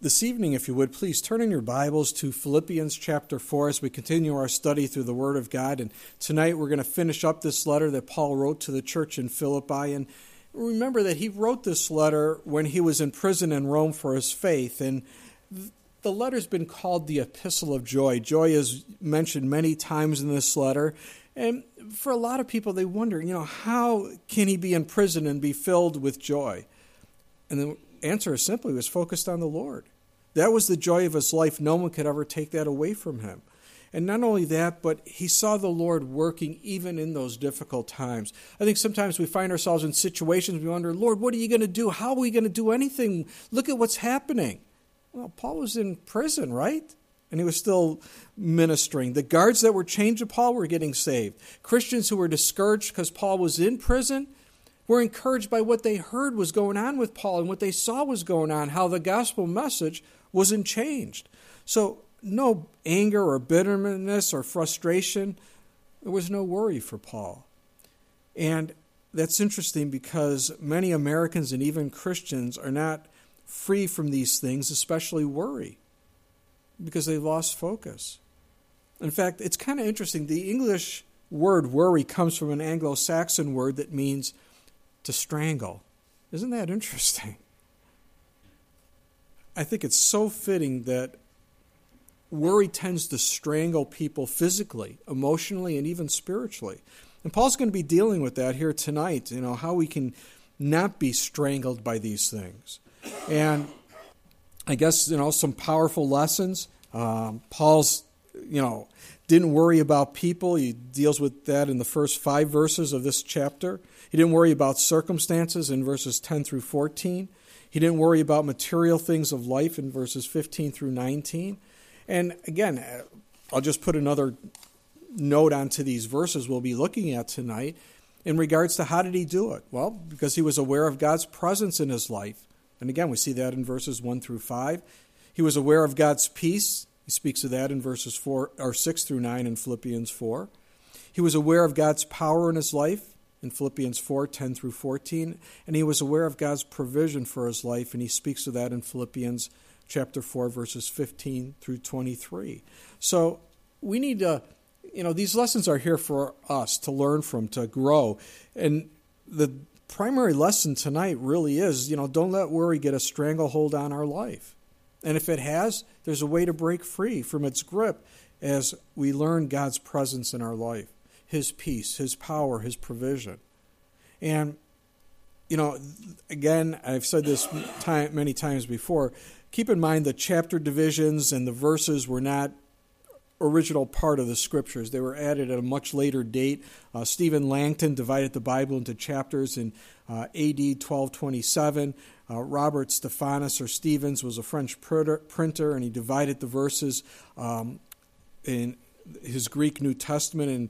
This evening, if you would, please turn in your Bibles to Philippians chapter 4 as we continue our study through the Word of God. And tonight we're going to finish up this letter that Paul wrote to the church in Philippi. And remember that he wrote this letter when he was in prison in Rome for his faith. And the letter's been called the Epistle of Joy. Joy is mentioned many times in this letter. And for a lot of people, they wonder, how can he be in prison and be filled with joy? And the answer is simply, he was focused on the Lord. That was the joy of his life. No one could ever take that away from him. And not only that, but he saw the Lord working even in those difficult times. I think sometimes we find ourselves in situations we wonder, Lord, what are you going to do? How are we going to do anything? Look at what's happening. Well, Paul was in prison, right? And he was still ministering. The guards that were chained to Paul were getting saved. Christians who were discouraged because Paul was in prison were encouraged by what they heard was going on with Paul and what they saw was going on, how the gospel message wasn't changed. So no anger or bitterness or frustration. There was no worry for Paul. And that's interesting because many Americans and even Christians are not free from these things, especially worry, because they lost focus. In fact, it's kind of interesting. The English word worry comes from an Anglo-Saxon word that means to strangle. Isn't that interesting? I think it's so fitting that worry tends to strangle people physically, emotionally, and even spiritually. And Paul's going to be dealing with that here tonight, how we can not be strangled by these things. And I guess, some powerful lessons. Paul's, didn't worry about people. He deals with that in the first 5 verses of this chapter. He didn't worry about circumstances in verses 10 through 14. He didn't worry about material things of life in verses 15 through 19. And again, I'll just put another note onto these verses we'll be looking at tonight in regards to how did he do it? Well, because he was aware of God's presence in his life. And again, we see that in verses 1 through 5. He was aware of God's peace. He speaks of that in verses 6 through 9 in Philippians 4. He was aware of God's power in his life in Philippians 4, 10 through 14. And he was aware of God's provision for his life, and he speaks of that in Philippians chapter 4, verses 15 through 23. So we need to, these lessons are here for us to learn from, to grow. And the primary lesson tonight really is, don't let worry get a stranglehold on our life. And if it has, there's a way to break free from its grip as we learn God's presence in our life, His peace, His power, His provision. And, again, I've said this many times before, keep in mind the chapter divisions and the verses were not original part of the Scriptures. They were added at a much later date. Stephen Langton divided the Bible into chapters in AD 1227. Robert Stephanus or Stevens was a French printer, and he divided the verses in his Greek New Testament in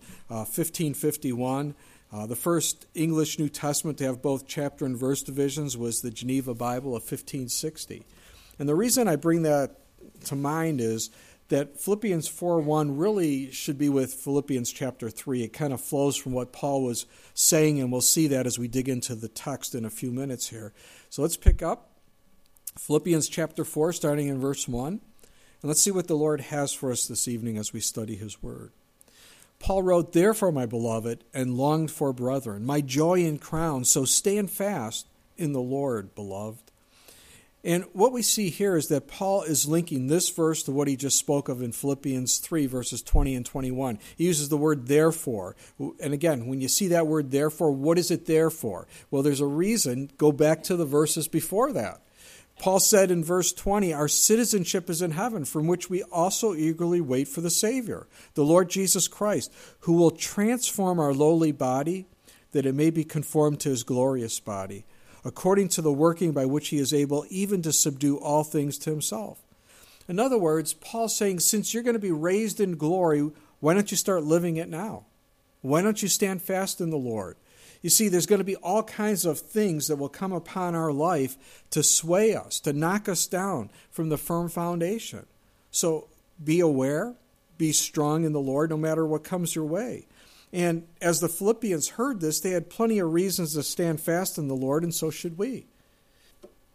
1551. The first English New Testament to have both chapter and verse divisions was the Geneva Bible of 1560. And the reason I bring that to mind is that Philippians 4:1 really should be with Philippians chapter 3. It kind of flows from what Paul was saying, and we'll see that as we dig into the text in a few minutes here. So let's pick up Philippians chapter 4, starting in verse 1. And let's see what the Lord has for us this evening as we study His Word. Paul wrote, "Therefore, my beloved and longed for brethren, my joy and crown, so stand fast in the Lord, beloved." And what we see here is that Paul is linking this verse to what he just spoke of in Philippians 3, verses 20 and 21. He uses the word therefore. And again, when you see that word therefore, what is it there for? Well, there's a reason. Go back to the verses before that. Paul said in verse 20, "Our citizenship is in heaven, from which we also eagerly wait for the Savior, the Lord Jesus Christ, who will transform our lowly body, that it may be conformed to His glorious body, according to the working by which He is able even to subdue all things to Himself." In other words, Paul's saying, since you're going to be raised in glory, why don't you start living it now? Why don't you stand fast in the Lord? You see, there's going to be all kinds of things that will come upon our life to sway us, to knock us down from the firm foundation. So be aware, be strong in the Lord no matter what comes your way. And as the Philippians heard this, they had plenty of reasons to stand fast in the Lord, and so should we.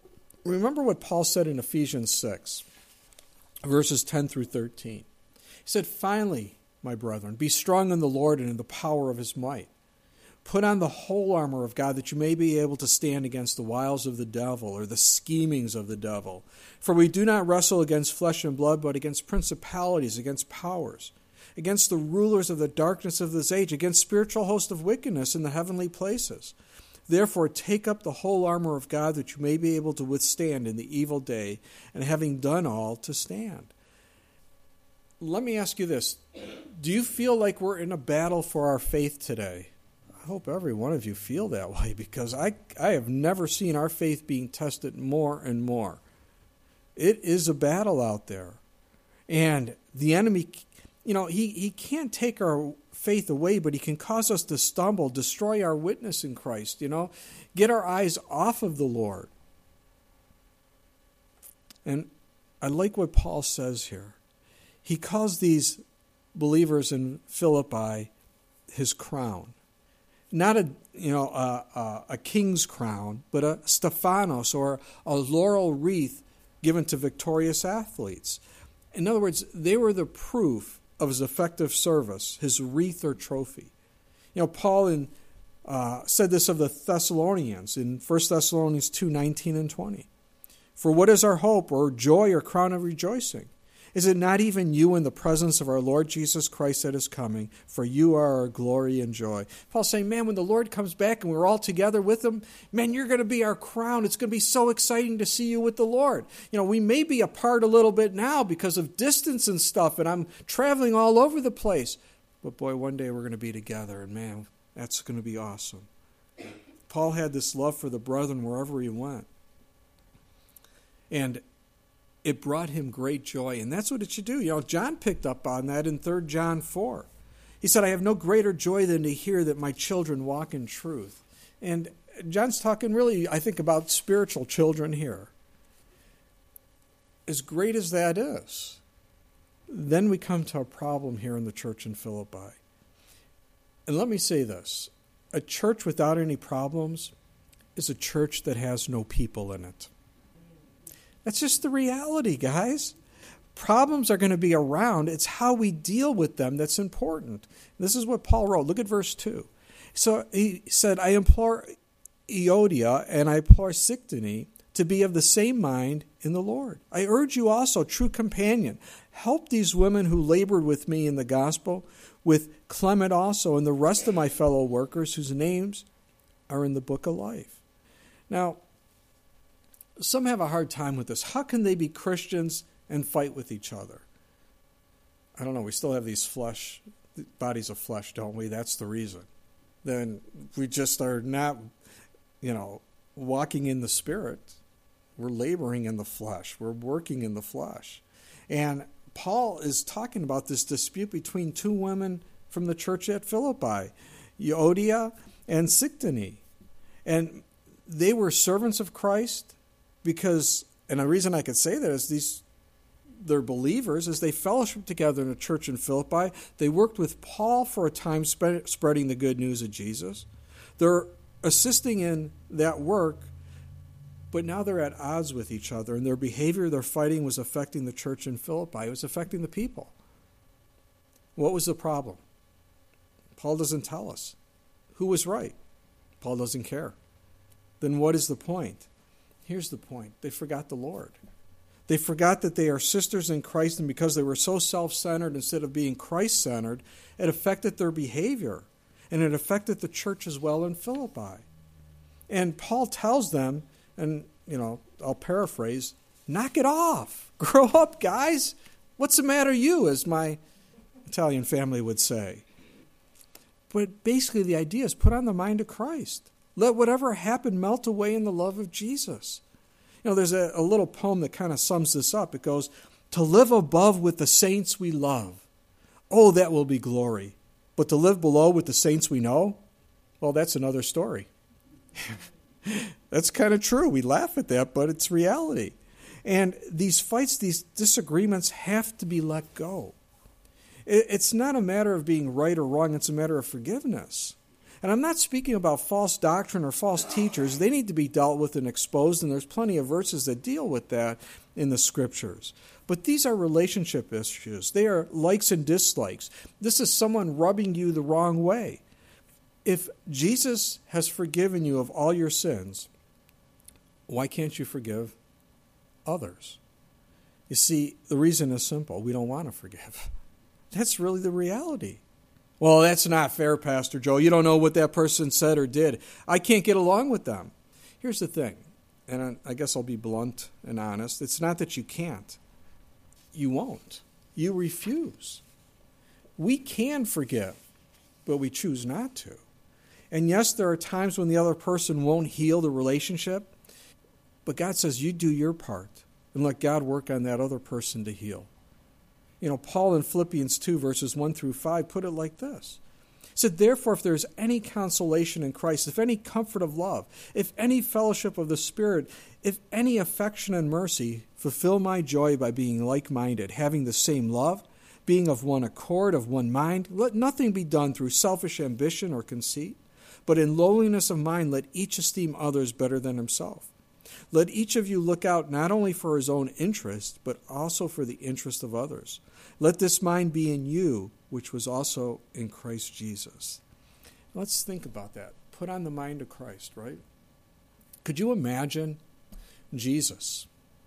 remember what Paul said in Ephesians 6, verses 10 through 13. He said, "Finally, my brethren, be strong in the Lord and in the power of his might. Put on the whole armor of God that you may be able to stand against the wiles of the devil," or the schemings of the devil. "For we do not wrestle against flesh and blood, but against principalities, against powers, against the rulers of the darkness of this age, against spiritual hosts of wickedness in the heavenly places. Therefore take up the whole armor of God that you may be able to withstand in the evil day, and having done all, to stand." Let me ask you this. Do you feel like we're in a battle for our faith today? I hope every one of you feel that way, because I have never seen our faith being tested more and more. It is a battle out there. And the enemy, he can't take our faith away, but he can cause us to stumble, destroy our witness in Christ, get our eyes off of the Lord. And I like what Paul says here. He calls these believers in Philippi his crown. Not a king's crown, but a Stephanos, or a laurel wreath given to victorious athletes. In other words, they were the proof of his effective service, his wreath or trophy. Paul said this of the Thessalonians in 1 Thessalonians 2:19 and 20. "For what is our hope, or joy, or crown of rejoicing? Is it not even you in the presence of our Lord Jesus Christ that is coming? For you are our glory and joy." Paul's saying, man, when the Lord comes back and we're all together with him, man, you're going to be our crown. It's going to be so exciting to see you with the Lord. We may be apart a little bit now because of distance and stuff, and I'm traveling all over the place. But boy, one day we're going to be together, and man, that's going to be awesome. Paul had this love for the brethren wherever he went. And it brought him great joy, and that's what it should do. John picked up on that in 3 John 4. He said, "I have no greater joy than to hear that my children walk in truth." And John's talking really, I think, about spiritual children here. As great as that is, then we come to a problem here in the church in Philippi. And let me say this. A church without any problems is a church that has no people in it. That's just the reality, guys. Problems are going to be around. It's how we deal with them that's important. This is what Paul wrote. Look at verse 2. So he said, "I implore Euodia and I implore Syntyche to be of the same mind in the Lord. I urge you also, true companion, help these women who labored with me in the gospel, with Clement also and the rest of my fellow workers whose names are in the book of life." Now, some have a hard time with this. How can they be Christians and fight with each other? I don't know. We still have these bodies of flesh, don't we? That's the reason. Then we just are not, walking in the Spirit. We're laboring in the flesh. We're working in the flesh. And Paul is talking about this dispute between two women from the church at Philippi, Euodia and Syntyche. And they were servants of Christ. Because, and the reason I could say that is they're believers, as they fellowshiped together in a church in Philippi. They worked with Paul for a time spreading the good news of Jesus. They're assisting in that work, but now they're at odds with each other, and their behavior, their fighting was affecting the church in Philippi. It was affecting the people. What was the problem? Paul doesn't tell us. Who was right? Paul doesn't care. Then what is the point? Here's the point. They forgot the Lord. They forgot that they are sisters in Christ, and because they were so self-centered instead of being Christ-centered, it affected their behavior, and it affected the church as well in Philippi. And Paul tells them, and, I'll paraphrase, knock it off. Grow up, guys. What's the matter you, as my Italian family would say. But basically the idea is put on the mind of Christ. Let whatever happened melt away in the love of Jesus. There's a little poem that kind of sums this up. It goes, "To live above with the saints we love, oh, that will be glory. But to live below with the saints we know, well, that's another story." That's kind of true. We laugh at that, but it's reality. And these fights, these disagreements have to be let go. It's not a matter of being right or wrong. It's a matter of forgiveness. And I'm not speaking about false doctrine or false teachers. They need to be dealt with and exposed, and there's plenty of verses that deal with that in the Scriptures. But these are relationship issues. They are likes and dislikes. This is someone rubbing you the wrong way. If Jesus has forgiven you of all your sins, why can't you forgive others? You see, the reason is simple. We don't want to forgive. That's really the reality. Well, that's not fair, Pastor Joe. You don't know what that person said or did. I can't get along with them. Here's the thing, and I guess I'll be blunt and honest. It's not that you can't. You won't. You refuse. We can forgive, but we choose not to. And yes, there are times when the other person won't heal the relationship, but God says you do your part and let God work on that other person to heal. You know, Paul in Philippians 2, verses 1 through 5, put it like this. He said, therefore, if there is any consolation in Christ, if any comfort of love, if any fellowship of the Spirit, if any affection and mercy, fulfill my joy by being like-minded, having the same love, being of one accord, of one mind. Let nothing be done through selfish ambition or conceit, but in lowliness of mind let each esteem others better than himself. Let each of you look out not only for his own interest, but also for the interest of others. Let this mind be in you, which was also in Christ Jesus. Let's think about that. Put on the mind of Christ, right? Could you imagine Jesus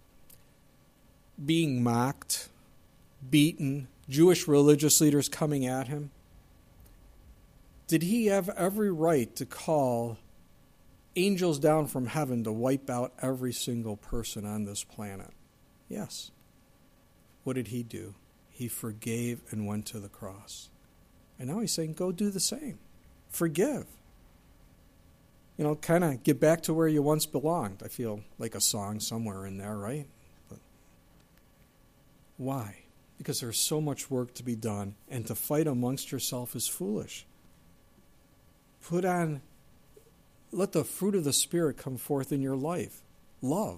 being mocked, beaten, Jewish religious leaders coming at him? Did he have every right to call angels down from heaven to wipe out every single person on this planet? Yes. What did he do? He forgave and went to the cross. And now he's saying, go do the same. Forgive. You know, kind of get back to where you once belonged. I feel like a song somewhere in there, right? But why? Because there's so much work to be done, and to fight amongst yourself is foolish. Let the fruit of the Spirit come forth in your life. Love.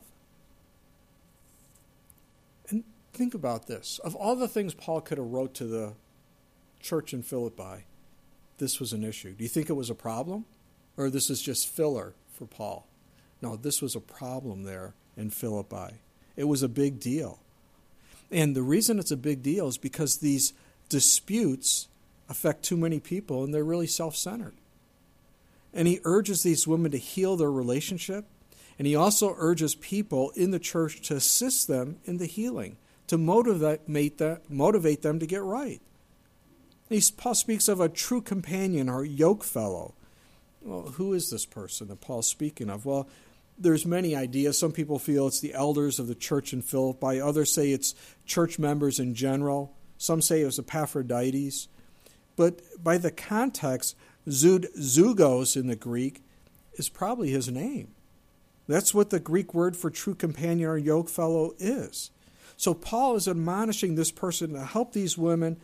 And think about this. Of all the things Paul could have wrote to the church in Philippi, this was an issue. Do you think it was a problem? Or this is just filler for Paul? No, this was a problem there in Philippi. It was a big deal. And the reason it's a big deal is because these disputes affect too many people, and they're really self-centered. And he urges these women to heal their relationship. And he also urges people in the church to assist them in the healing, to motivate them to get right. Paul speaks of a true companion or yoke fellow. Well, who is this person that Paul's speaking of? Well, there's many ideas. Some people feel it's the elders of the church in Philippi. Others say it's church members in general. Some say it was Epaphroditus. But by the context, Zugos in the Greek is probably his name. That's what the Greek word for true companion or yoke fellow is. So Paul is admonishing this person to help these women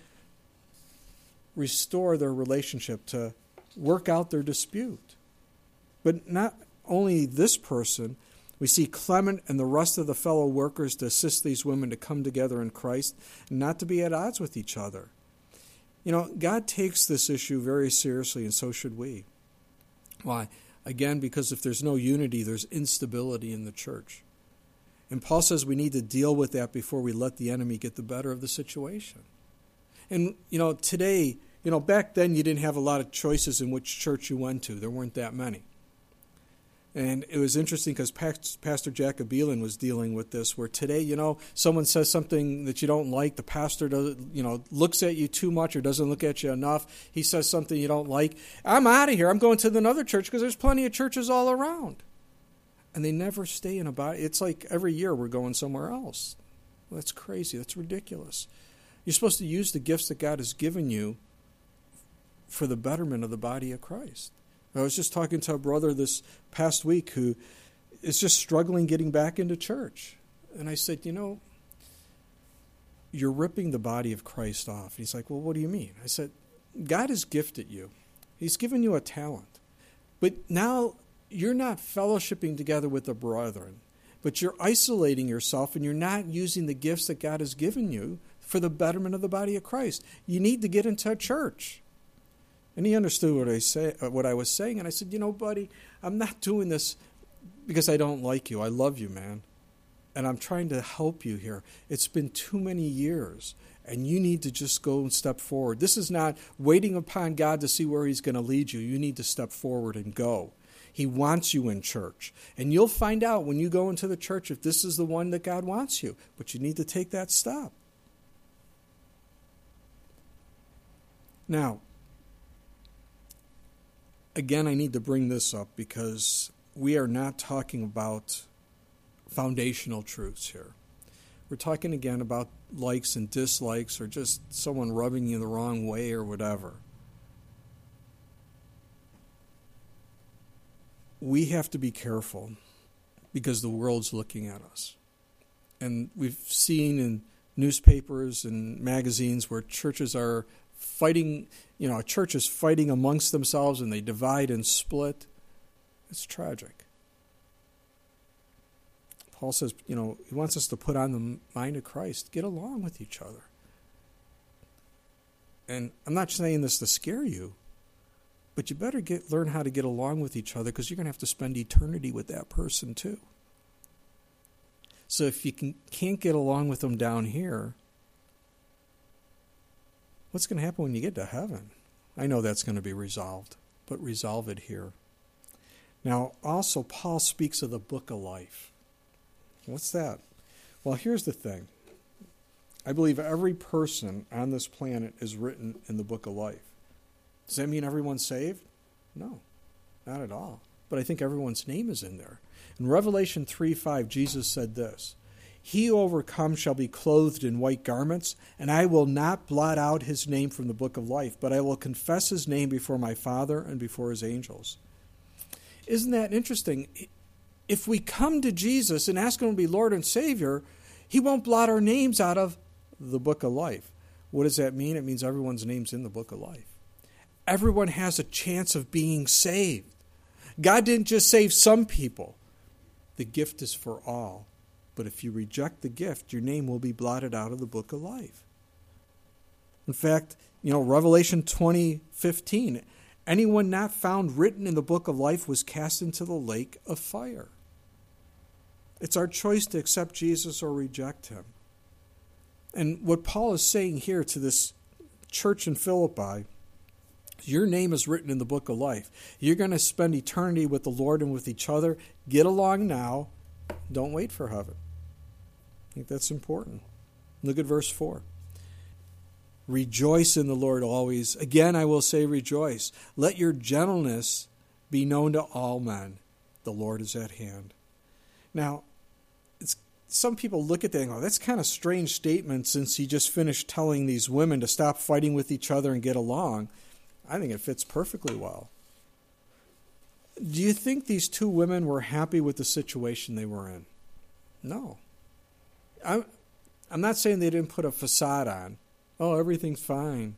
restore their relationship, to work out their dispute. But not only this person, we see Clement and the rest of the fellow workers to assist these women to come together in Christ and not to be at odds with each other. You know, God takes this issue very seriously, and so should we. Why? Again, because if there's no unity, there's instability in the church. And Paul says we need to deal with that before we let the enemy get the better of the situation. And, today, back then you didn't have a lot of choices in which church you went to. There weren't that many. And it was interesting because Pastor Jacob Beelan was dealing with this, where today, someone says something that you don't like, the pastor looks at you too much or doesn't look at you enough. He says something you don't like. I'm out of here. I'm going to another church because there's plenty of churches all around. And they never stay in a body. It's like every year we're going somewhere else. Well, that's crazy. That's ridiculous. You're supposed to use the gifts that God has given you for the betterment of the body of Christ. I was just talking to a brother this past week who is just struggling getting back into church. And I said, you're ripping the body of Christ off. And he's like, well, what do you mean? I said, God has gifted you. He's given you a talent. But now you're not fellowshipping together with the brethren, but you're isolating yourself and you're not using the gifts that God has given you for the betterment of the body of Christ. You need to get into a church. And he understood what I was saying. And I said, buddy, I'm not doing this because I don't like you. I love you, man. And I'm trying to help you here. It's been too many years, and you need to just go and step forward. This is not waiting upon God to see where he's going to lead you. You need to step forward and go. He wants you in church. And you'll find out when you go into the church if this is the one that God wants you. But you need to take that step. Now, again, I need to bring this up because we are not talking about foundational truths here. We're talking again about likes and dislikes or just someone rubbing you the wrong way or whatever. We have to be careful because the world's looking at us. And we've seen in newspapers and magazines where churches are fighting, a church is fighting amongst themselves and they divide and split. It's tragic. Paul says, he wants us to put on the mind of Christ. Get along with each other. And I'm not saying this to scare you, but you better learn how to get along with each other because you're going to have to spend eternity with that person too. So if you can't get along with them down here, what's going to happen when you get to heaven? I know that's going to be resolved, but resolve it here. Now, also, Paul speaks of the book of life. What's that? Well, here's the thing. I believe every person on this planet is written in the book of life. Does that mean everyone's saved? No, not at all. But I think everyone's name is in there. In Revelation 3:5, Jesus said this, "He who overcomes shall be clothed in white garments, and I will not blot out his name from the book of life, but I will confess his name before my Father and before his angels." Isn't that interesting? If we come to Jesus and ask him to be Lord and Savior, he won't blot our names out of the book of life. What does that mean? It means everyone's name's in the book of life. Everyone has a chance of being saved. God didn't just save some people. The gift is for all. But if you reject the gift, your name will be blotted out of the book of life. In fact, Revelation 20:15, anyone not found written in the book of life was cast into the lake of fire. It's our choice to accept Jesus or reject him. And what Paul is saying here to this church in Philippi, your name is written in the book of life. You're going to spend eternity with the Lord and with each other. Get along now. Don't wait for heaven. I think that's important. Look at verse 4. Rejoice in the Lord always. Again, I will say rejoice. Let your gentleness be known to all men. The Lord is at hand. Now, some people look at that and go, that's kind of a strange statement since he just finished telling these women to stop fighting with each other and get along. I think it fits perfectly well. Do you think these two women were happy with the situation they were in? No. I'm not saying they didn't put a facade on. Oh, everything's fine.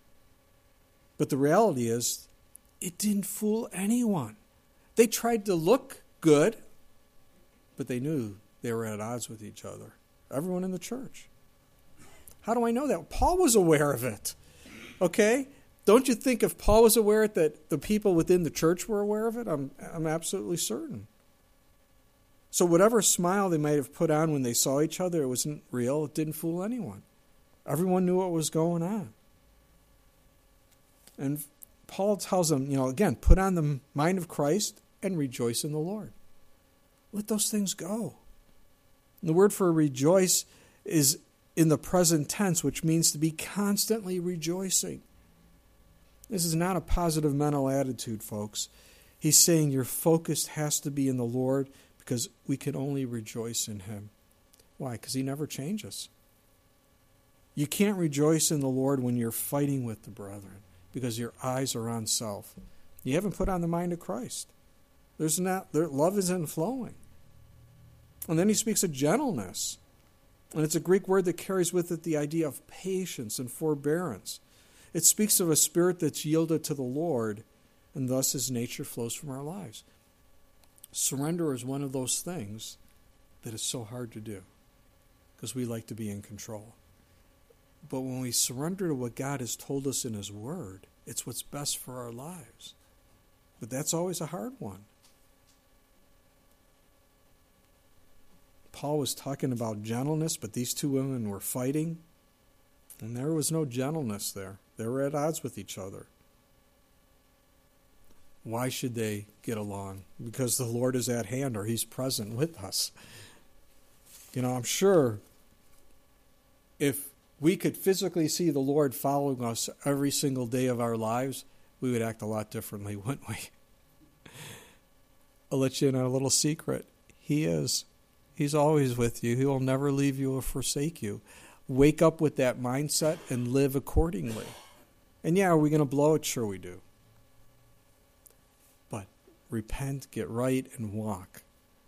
But the reality is, it didn't fool anyone. They tried to look good, but they knew they were at odds with each other. Everyone in the church. How do I know that? Paul was aware of it. Okay? Don't you think if Paul was aware of it, that the people within the church were aware of it? I'm absolutely certain. So whatever smile they might have put on when they saw each other, it wasn't real. It didn't fool anyone. Everyone knew what was going on. And Paul tells them, again, put on the mind of Christ and rejoice in the Lord. Let those things go. And the word for rejoice is in the present tense, which means to be constantly rejoicing. This is not a positive mental attitude, folks. He's saying your focus has to be in the Lord because we can only rejoice in him. Why? Because he never changes. You can't rejoice in the Lord when you're fighting with the brethren because your eyes are on self. You haven't put on the mind of Christ. Love isn't flowing. And then he speaks of gentleness. And it's a Greek word that carries with it the idea of patience and forbearance. It speaks of a spirit that's yielded to the Lord, and thus his nature flows from our lives. Surrender is one of those things that is so hard to do because we like to be in control. But when we surrender to what God has told us in his word, It's what's best for our lives. But that's always a hard one. Paul was talking about gentleness, but these two women were fighting, and there was no gentleness there. They were at odds with each other. Why should they get along? Because the Lord is at hand, or He's present with us. I'm sure if we could physically see the Lord following us every single day of our lives, we would act a lot differently, wouldn't we? I'll let you in on a little secret. He is. He's always with you. He will never leave you or forsake you. Wake up with that mindset and live accordingly. And are we going to blow it? Sure we do. But repent, get right, and walk.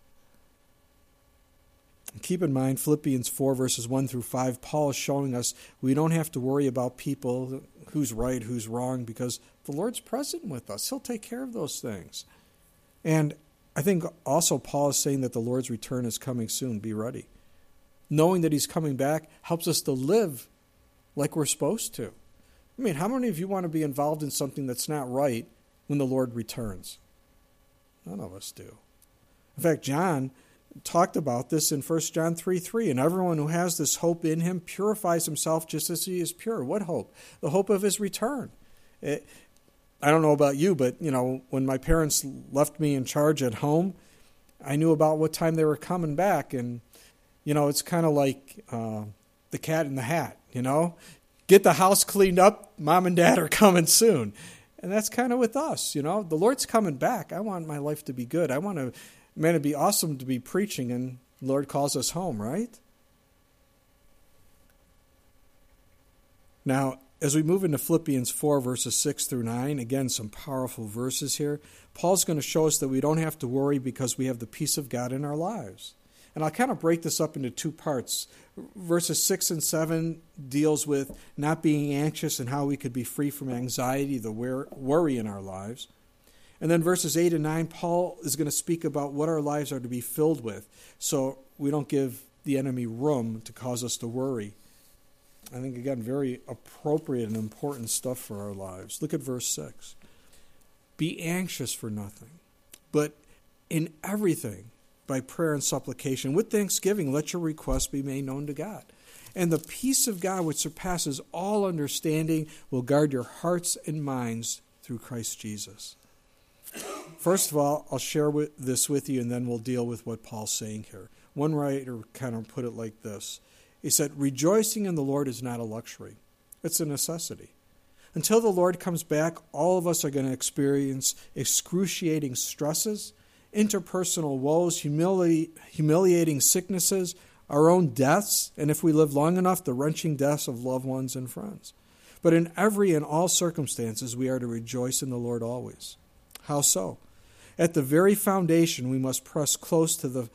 And keep in mind, Philippians 4, verses 1 through 5, Paul is showing us we don't have to worry about people, who's right, who's wrong, because the Lord's present with us. He'll take care of those things. And I think also Paul is saying that the Lord's return is coming soon. Be ready. Knowing that He's coming back helps us to live like we're supposed to. How many of you want to be involved in something that's not right when the Lord returns? None of us do. In fact, John talked about this in 1 John 3:3, and everyone who has this hope in Him purifies himself just as he is pure. What hope? The hope of His return. I don't know about you, but, when my parents left me in charge at home, I knew about what time they were coming back. And, it's kind of like the cat in the hat, Get the house cleaned up. Mom and Dad are coming soon. And that's kind of with us, The Lord's coming back. I want my life to be good. It'd be awesome to be preaching, and the Lord calls us home, right? Now, as we move into Philippians 4, verses 6 through 9, again, some powerful verses here. Paul's going to show us that we don't have to worry because we have the peace of God in our lives. And I'll kind of break this up into two parts. Verses 6 and 7 deals with not being anxious and how we could be free from anxiety, the worry in our lives. And then verses 8 and 9, Paul is going to speak about what our lives are to be filled with, so we don't give the enemy room to cause us to worry. I think, again, very appropriate and important stuff for our lives. Look at verse 6. Be anxious for nothing, but in everything, by prayer and supplication, with thanksgiving, let your requests be made known to God. And the peace of God, which surpasses all understanding, will guard your hearts and minds through Christ Jesus. First of all, I'll share this with you, and then we'll deal with what Paul's saying here. One writer kind of put it like this. He said, rejoicing in the Lord is not a luxury. It's a necessity. Until the Lord comes back, all of us are going to experience excruciating stresses, interpersonal woes, humiliating sicknesses, our own deaths, and if we live long enough, the wrenching deaths of loved ones and friends. But in every and all circumstances, we are to rejoice in the Lord always. How so? At the very foundation, we must press close the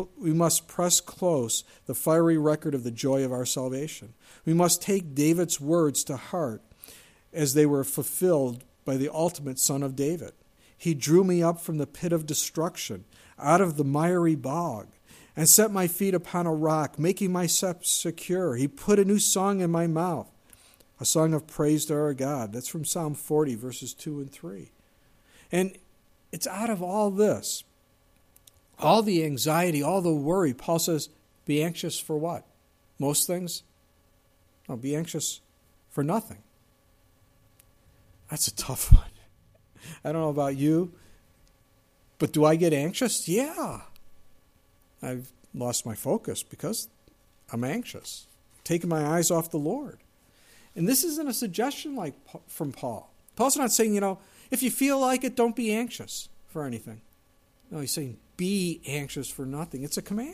fiery record of the joy of our salvation. We must take David's words to heart as they were fulfilled by the ultimate Son of David. He drew me up from the pit of destruction, out of the miry bog, and set my feet upon a rock, making my steps secure. He put a new song in my mouth, a song of praise to our God. That's from Psalm 40, verses 2 and 3. And it's out of all this, all the anxiety, all the worry, Paul says, be anxious for what? Most things? No, be anxious for nothing. That's a tough one. I don't know about you, but do I get anxious? Yeah. I've lost my focus because I'm anxious, taking my eyes off the Lord. And this isn't a suggestion like from Paul. Paul's not saying, if you feel like it, don't be anxious for anything. No, he's saying be anxious for nothing. It's a command.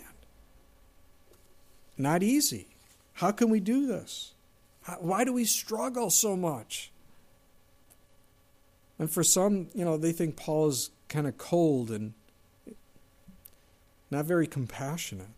Not easy. How can we do this? Why do we struggle so much? And for some, they think Paul is kind of cold and not very compassionate.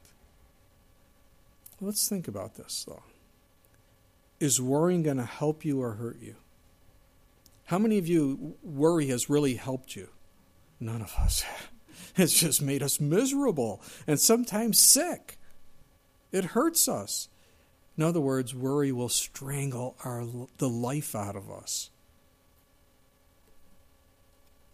Let's think about this, though. Is worrying going to help you or hurt you? How many of you worry has really helped you? None of us. It's just made us miserable and sometimes sick. It hurts us. In other words, worry will strangle the life out of us.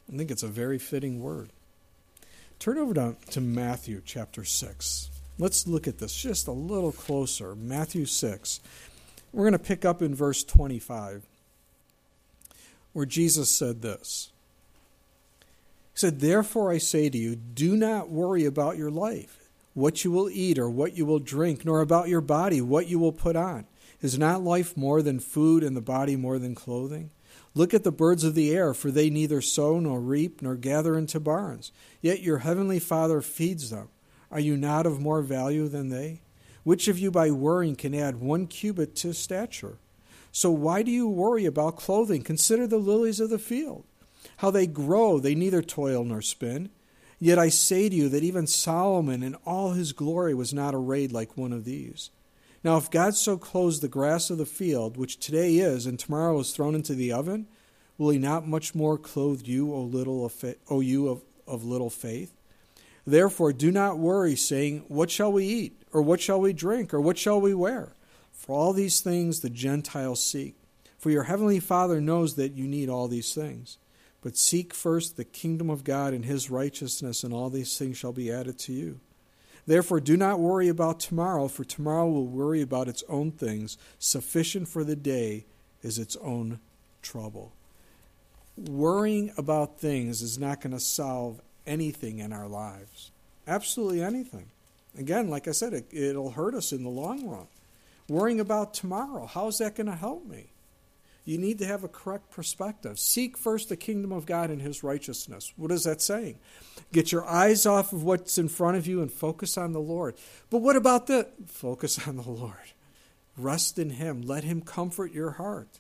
I think it's a very fitting word. Turn over to Matthew chapter 6. Let's look at this just a little closer. Matthew 6. We're going to pick up in verse 25, where Jesus said this. He said, "Therefore I say to you, do not worry about your life, what you will eat or what you will drink, nor about your body, what you will put on. Is not life more than food, and the body more than clothing? Look at the birds of the air, for they neither sow nor reap nor gather into barns, yet your heavenly Father feeds them. Are you not of more value than they? Which of you by worrying can add 1 cubit to stature? So why do you worry about clothing? Consider the lilies of the field, how they grow, they neither toil nor spin. Yet I say to you that even Solomon in all his glory was not arrayed like one of these. Now if God so clothes the grass of the field, which today is and tomorrow is thrown into the oven, will he not much more clothe you, O you of little faith? Therefore do not worry, saying, what shall we eat? Or what shall we drink? Or what shall we wear? For all these things the Gentiles seek. For your heavenly Father knows that you need all these things. But seek first the kingdom of God and his righteousness, and all these things shall be added to you. Therefore do not worry about tomorrow, for tomorrow will worry about its own things. Sufficient for the day is its own trouble." Worrying about things is not going to solve anything in our lives. Absolutely anything. Again, like I said, it'll hurt us in the long run. Worrying about tomorrow, how is that going to help me? You need to have a correct perspective. Seek first the kingdom of God and his righteousness. What is that saying? Get your eyes off of what's in front of you and focus on the Lord. But what about the? Focus on the Lord. Rest in him. Let him comfort your heart.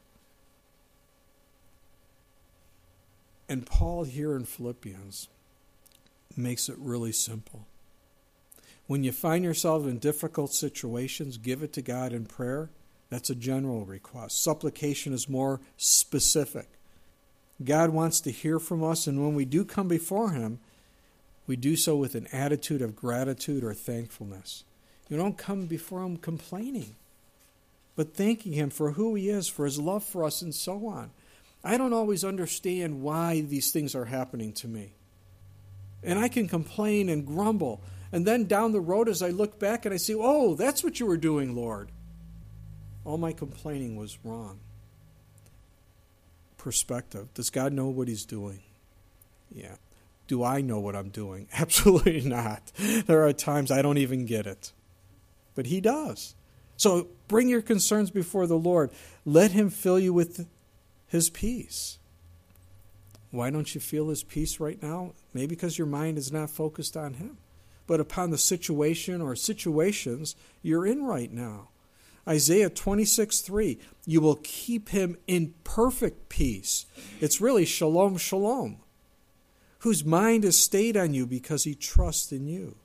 And Paul here in Philippians makes it really simple. When you find yourself in difficult situations, give it to God in prayer. That's a general request. Supplication is more specific. God wants to hear from us, and when we do come before him, we do so with an attitude of gratitude or thankfulness. You don't come before him complaining, but thanking him for who he is, for his love for us, and so on. I don't always understand why these things are happening to me. And I can complain and grumble. And then down the road as I look back and I see, oh, that's what you were doing, Lord. All my complaining was wrong. Perspective. Does God know what he's doing? Yeah. Do I know what I'm doing? Absolutely not. There are times I don't even get it. But he does. So bring your concerns before the Lord. Let him fill you with his peace. Why don't you feel his peace right now? Maybe because your mind is not focused on him, but upon the situation or situations you're in right now. Isaiah 26:3, you will keep him in perfect peace. It's really shalom, shalom, whose mind is stayed on you because he trusts in you.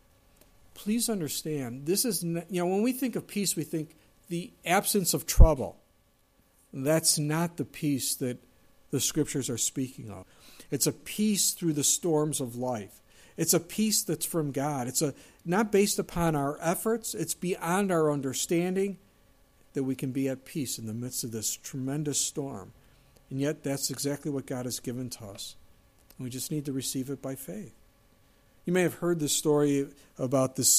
Please understand, this is, when we think of peace, we think the absence of trouble. That's not the peace that the scriptures are speaking of. It's a peace through the storms of life. It's a peace that's from God. It's not based upon our efforts. It's beyond our understanding that we can be at peace in the midst of this tremendous storm. And yet that's exactly what God has given to us. We just need to receive it by faith. You may have heard this story about this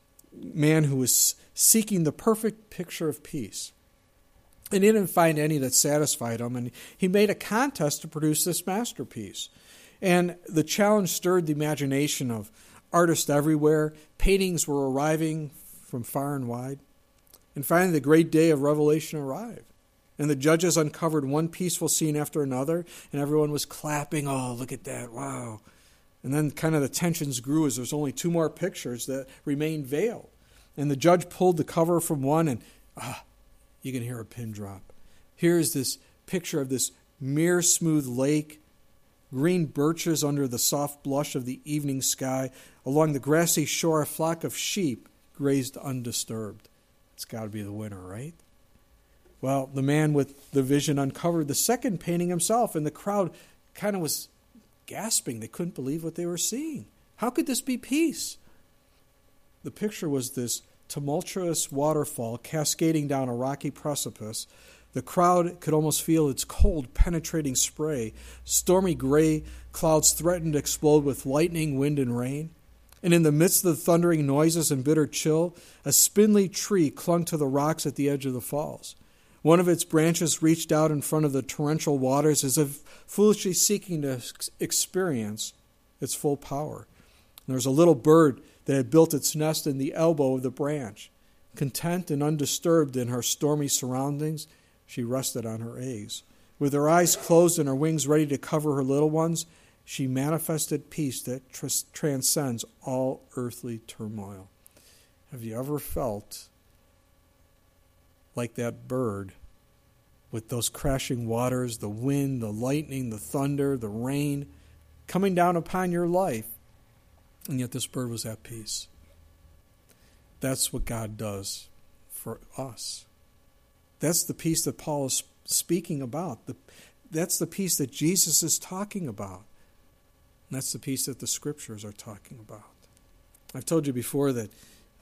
man who was seeking the perfect picture of peace. And he didn't find any that satisfied him. And he made a contest to produce this masterpiece. And the challenge stirred the imagination of artists everywhere. Paintings were arriving from far and wide. And finally, the great day of revelation arrived. And the judges uncovered one peaceful scene after another. And everyone was clapping. Oh, look at that. Wow. And then kind of the tensions grew as there's only 2 more pictures that remained veiled. And the judge pulled the cover from one and you can hear a pin drop. Here's this picture of this mirror smooth lake, green birches under the soft blush of the evening sky. Along the grassy shore, a flock of sheep grazed undisturbed. It's got to be the winner, right? Well, the man with the vision uncovered the second painting himself, and the crowd kind of was gasping. They couldn't believe what they were seeing. How could this be peace? The picture was this tumultuous waterfall cascading down a rocky precipice The crowd could almost feel its cold, penetrating spray. Stormy gray clouds threatened to explode with lightning, wind, and rain. And in the midst of the thundering noises and bitter chill, a spindly tree clung to the rocks at the edge of the falls. One of its branches reached out in front of the torrential waters as if foolishly seeking to experience its full power. There was a little bird that had built its nest in the elbow of the branch. Content and undisturbed in her stormy surroundings, she rested on her eggs. With her eyes closed and her wings ready to cover her little ones, she manifested peace that transcends all earthly turmoil. Have you ever felt like that bird with those crashing waters, the wind, the lightning, the thunder, the rain coming down upon your life, and yet this bird was at peace? That's what God does for us. That's the peace that Paul is speaking about. That's the peace that Jesus is talking about. And that's the peace that the Scriptures are talking about. I've told you before that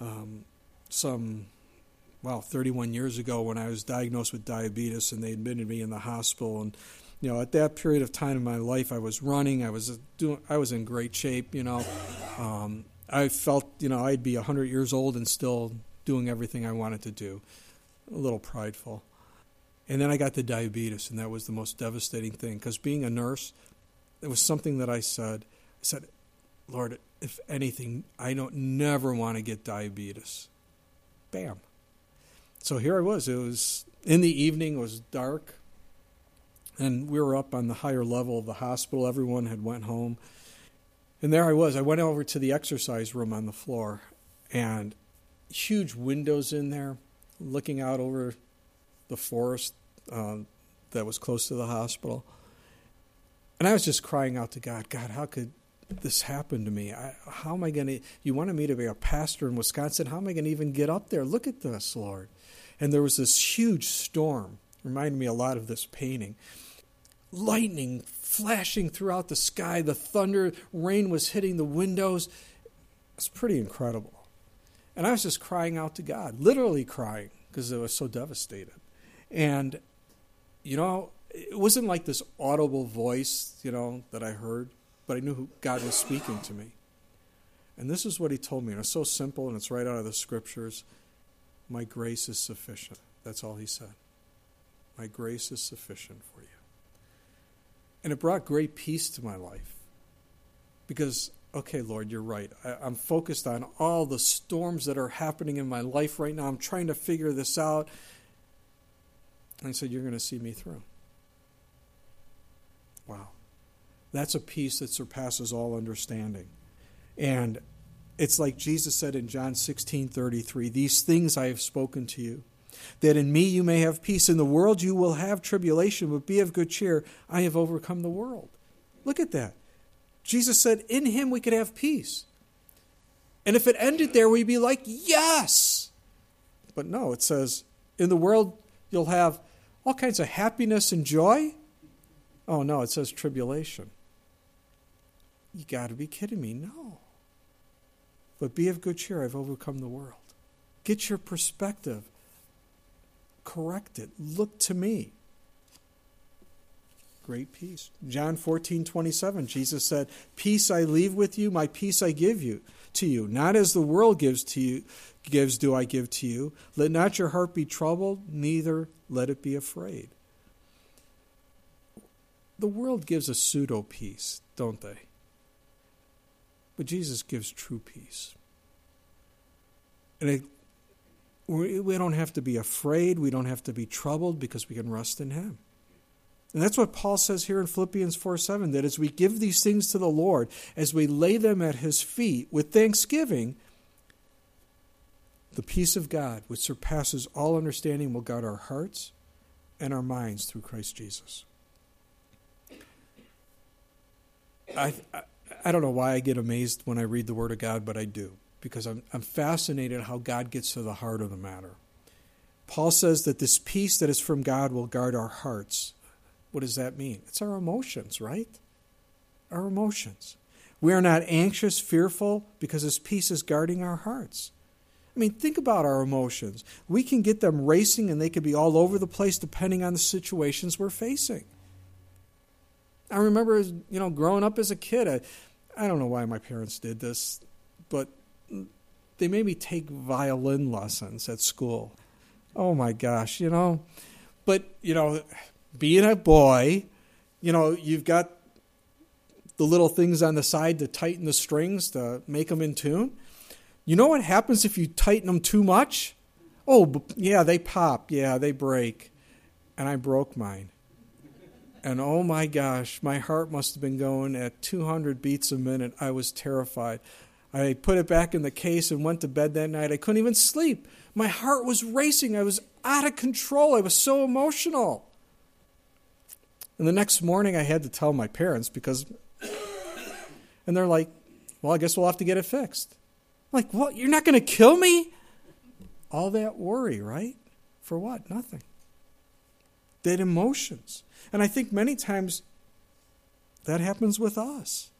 31 years ago when I was diagnosed with diabetes and they admitted me in the hospital, and at that period of time in my life, I was running, I was in great shape, I felt, I'd be 100 years old and still doing everything I wanted to do. A little prideful. And then I got the diabetes, and that was the most devastating thing, because being a nurse, it was something that I said, Lord, if anything, I don't never want to get diabetes. Bam. So here I was. It was in the evening, it was dark, and we were up on the higher level of the hospital. Everyone had went home. And there I was. I went over to the exercise room on the floor, and huge windows in there, looking out over the forest that was close to the hospital. And I was just crying out to God, how could this happen to me? How am I going to, you wanted me to be a pastor in Wisconsin, how am I going to even get up there? Look at this, Lord. And there was this huge storm, reminded me a lot of this painting. Lightning flashing throughout the sky, the thunder, rain was hitting the windows. It's pretty incredible. And I was just crying out to God, literally crying, because I was so devastated. And, it wasn't like this audible voice, that I heard, but I knew who God was speaking to me. And this is what he told me, and it's so simple, and it's right out of the Scriptures. My grace is sufficient. That's all he said. My grace is sufficient for you. And it brought great peace to my life. Because, okay, Lord, you're right. I'm focused on all the storms that are happening in my life right now. I'm trying to figure this out. And he said, you're going to see me through. Wow. That's a peace that surpasses all understanding. And it's like Jesus said in John 16:33, these things I have spoken to you, that in me you may have peace. In the world you will have tribulation, but be of good cheer. I have overcome the world. Look at that. Jesus said in him we could have peace. And if it ended there, we'd be like, yes. But no, it says, in the world you'll have all kinds of happiness and joy. Oh no, it says tribulation. You got to be kidding me. No. But be of good cheer. I've overcome the world. Get your perspective. Correct it. Look to me. Great peace. John 14:27, Jesus said, peace I leave with you, my peace I give you to you. Not as the world gives do I give to you. Let not your heart be troubled, neither let it be afraid. The world gives a pseudo peace, don't they? But Jesus gives true peace. And we don't have to be afraid. We don't have to be troubled because we can rest in him. And that's what Paul says here in Philippians 4:7, that as we give these things to the Lord, as we lay them at his feet with thanksgiving, the peace of God, which surpasses all understanding, will guard our hearts and our minds through Christ Jesus. I don't know why I get amazed when I read the Word of God, but I do, because I'm fascinated how God gets to the heart of the matter. Paul says that this peace that is from God will guard our hearts. What does that mean? It's our emotions, right? Our emotions. We are not anxious, fearful, because his peace is guarding our hearts. I mean, think about our emotions. We can get them racing and they could be all over the place depending on the situations we're facing. I remember, growing up as a kid, I don't know why my parents did this, but they made me take violin lessons at school. Oh my gosh, But, being a boy, you've got the little things on the side to tighten the strings to make them in tune. You know what happens if you tighten them too much? Oh, yeah, they pop. Yeah, they break. And I broke mine. And oh my gosh, my heart must have been going at 200 beats a minute. I was terrified. I put it back in the case and went to bed that night. I couldn't even sleep. My heart was racing. I was out of control. I was so emotional. And the next morning I had to tell my parents and they're like, well, I guess we'll have to get it fixed. I'm like, what? You're not going to kill me? All that worry, right? For what? Nothing. Dead emotions. And I think many times that happens with us.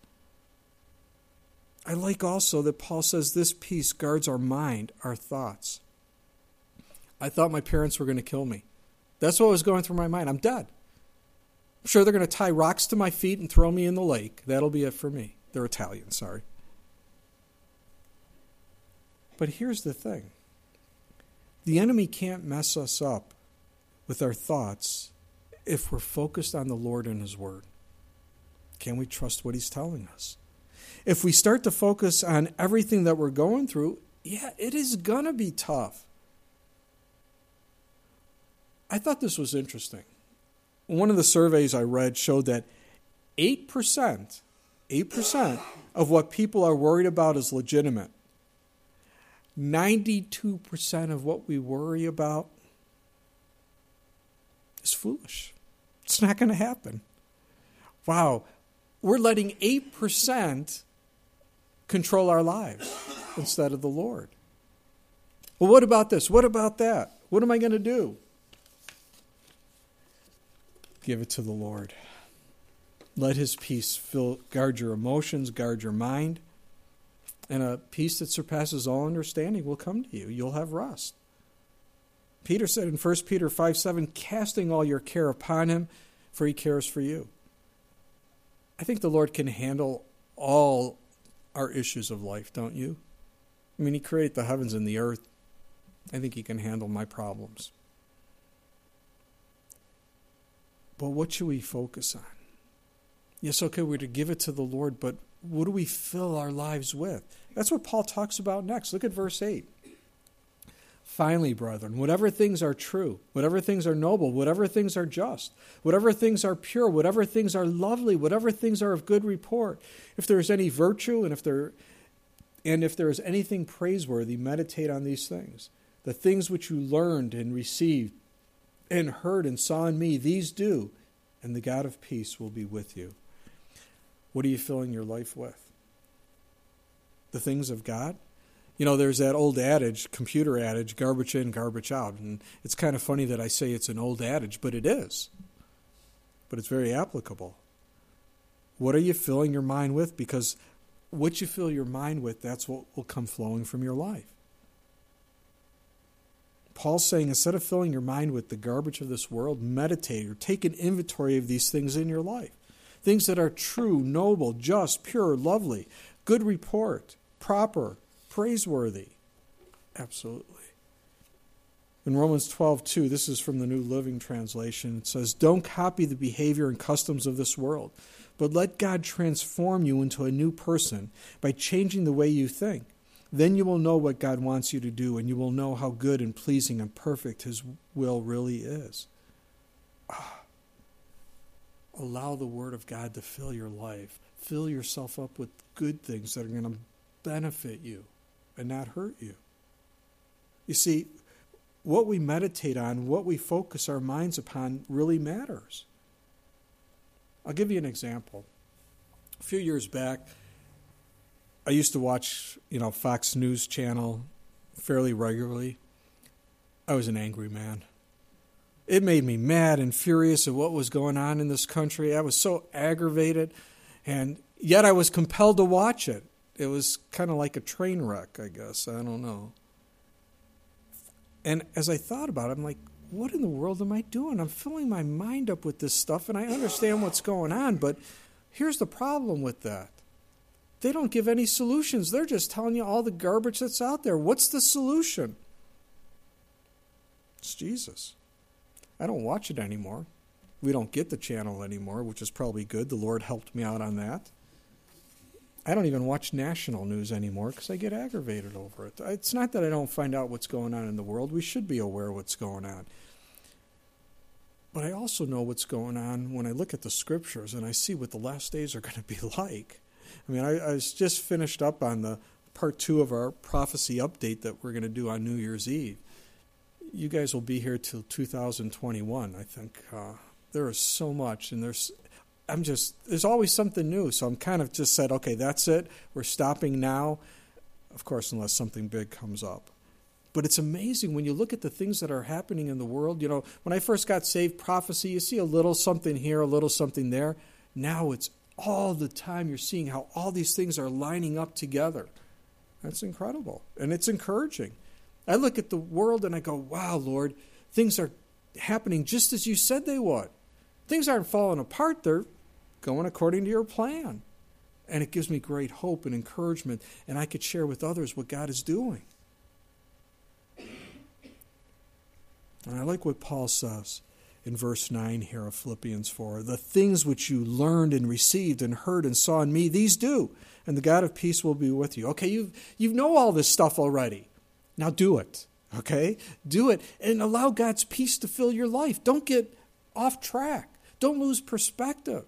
I like also that Paul says this peace guards our mind, our thoughts. I thought my parents were going to kill me. That's what was going through my mind. I'm dead. I'm sure they're going to tie rocks to my feet and throw me in the lake. That'll be it for me. They're Italian, sorry. But here's the thing. The enemy can't mess us up with our thoughts if we're focused on the Lord and His Word. Can we trust what He's telling us? If we start to focus on everything that we're going through, yeah, it is going to be tough. I thought this was interesting. One of the surveys I read showed that 8% of what people are worried about is legitimate. 92% of what we worry about is foolish. It's not going to happen. Wow. We're letting 8% control our lives instead of the Lord. Well, what about this? What about that? What am I going to do? Give it to the Lord. Let His peace guard your emotions, guard your mind, and a peace that surpasses all understanding will come to you. You'll have rest. Peter said in 1 Peter 5:7, casting all your care upon Him, for He cares for you. I think the Lord can handle all our issues of life, don't you? I mean, He created the heavens and the earth. I think He can handle my problems. But what should we focus on? Yes, okay, we're to give it to the Lord, but what do we fill our lives with? That's what Paul talks about next. Look at verse 8. Finally, brethren, whatever things are true, whatever things are noble, whatever things are just, whatever things are pure, whatever things are lovely, whatever things are of good report, if there is any virtue and if there is anything praiseworthy, meditate on these things. The things which you learned and received and heard and saw in me, these do, and the God of peace will be with you. What are you filling your life with? The things of God? There's that old adage, computer adage, garbage in, garbage out. And it's kind of funny that I say it's an old adage, but it is. But it's very applicable. What are you filling your mind with? Because what you fill your mind with, that's what will come flowing from your life. Paul's saying instead of filling your mind with the garbage of this world, meditate or take an inventory of these things in your life. Things that are true, noble, just, pure, lovely, good report, proper, praiseworthy. Absolutely. In Romans 12:2, this is from the New Living Translation, it says, don't copy the behavior and customs of this world, but let God transform you into a new person by changing the way you think. Then you will know what God wants you to do, and you will know how good and pleasing and perfect His will really is. Allow the Word of God to fill your life. Fill yourself up with good things that are going to benefit you and not hurt you. You see, what we meditate on, what we focus our minds upon really matters. I'll give you an example. A few years back, I used to watch, Fox News Channel fairly regularly. I was an angry man. It made me mad and furious at what was going on in this country. I was so aggravated, and yet I was compelled to watch it. It was kind of like a train wreck, I guess. I don't know. And as I thought about it, I'm like, what in the world am I doing? I'm filling my mind up with this stuff, and I understand what's going on, but here's the problem with that. They don't give any solutions. They're just telling you all the garbage that's out there. What's the solution? It's Jesus. I don't watch it anymore. We don't get the channel anymore, which is probably good. The Lord helped me out on that. I don't even watch national news anymore because I get aggravated over it. It's not that I don't find out what's going on in the world. We should be aware of what's going on. But I also know what's going on when I look at the scriptures and I see what the last days are going to be like. I mean, I was just finished up on the part 2 of our prophecy update that we're going to do on New Year's Eve. You guys will be here till 2021, I think. There is so much, and there's always something new. So I'm kind of just said, okay, that's it. We're stopping now. Of course, unless something big comes up. But it's amazing when you look at the things that are happening in the world. You know, when I first got saved, prophecy, you see a little something here, a little something there. Now it's all the time you're seeing how all these things are lining up together. That's incredible. And it's encouraging. I look at the world and I go, wow, Lord, things are happening just as you said they would. Things aren't falling apart. They're going according to your plan. And it gives me great hope and encouragement, and I could share with others what God is doing. And I like what Paul says in verse 9 here of Philippians 4. The things which you learned and received and heard and saw in me, these do, and the God of peace will be with you. Okay, you know all this stuff already. Now do it, okay? Do it and allow God's peace to fill your life. Don't get off track. Don't lose perspective.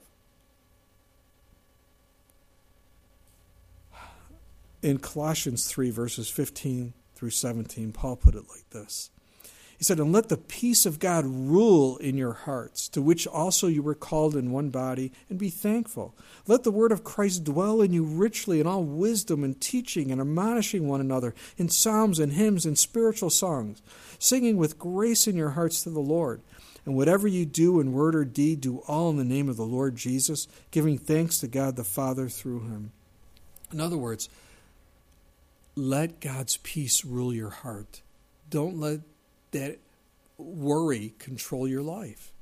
In Colossians 3, verses 15 through 17, Paul put it like this. He said, and let the peace of God rule in your hearts, to which also you were called in one body, and be thankful. Let the word of Christ dwell in you richly in all wisdom and teaching and admonishing one another in psalms and hymns and spiritual songs, singing with grace in your hearts to the Lord. And whatever you do in word or deed, do all in the name of the Lord Jesus, giving thanks to God the Father through him. In other words, let God's peace rule your heart. Don't let that worry control your life.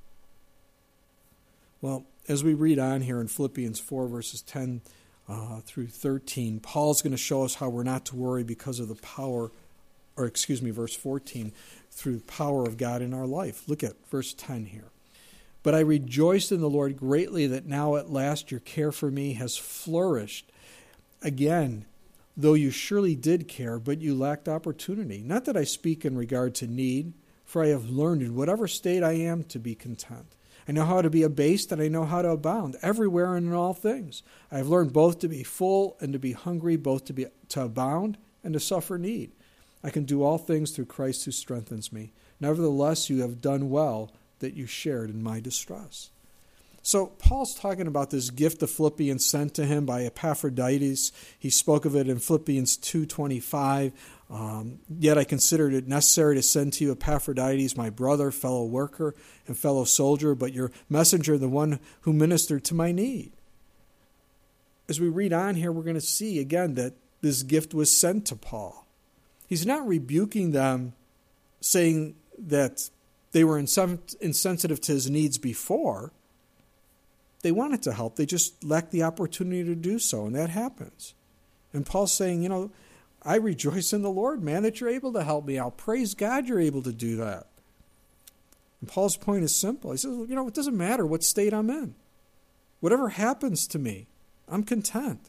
Well, as we read on here in Philippians 4, verses 10 through 13, Paul's going to show us how we're not to worry because of the power, verse 14, through the power of God in our life. Look at verse 10 here. But I rejoiced in the Lord greatly that now at last your care for me has flourished. Again, though you surely did care, but you lacked opportunity. Not that I speak in regard to need, for I have learned in whatever state I am to be content. I know how to be abased, and I know how to abound, everywhere and in all things. I have learned both to be full and to be hungry, both to abound and to suffer need. I can do all things through Christ who strengthens me. Nevertheless, you have done well that you shared in my distress. So Paul's talking about this gift the Philippians sent to him by Epaphroditus. He spoke of it in Philippians 2:25. Yet I considered it necessary to send to you Epaphroditus, my brother, fellow worker, and fellow soldier, but your messenger, the one who ministered to my need. As we read on here, we're going to see again that this gift was sent to Paul. He's not rebuking them, saying that they were insensitive to his needs before. They wanted to help. They just lacked the opportunity to do so, and that happens. And Paul's saying, I rejoice in the Lord, man, that you're able to help me out. Praise God you're able to do that. And Paul's point is simple. He says, it doesn't matter what state I'm in. Whatever happens to me, I'm content.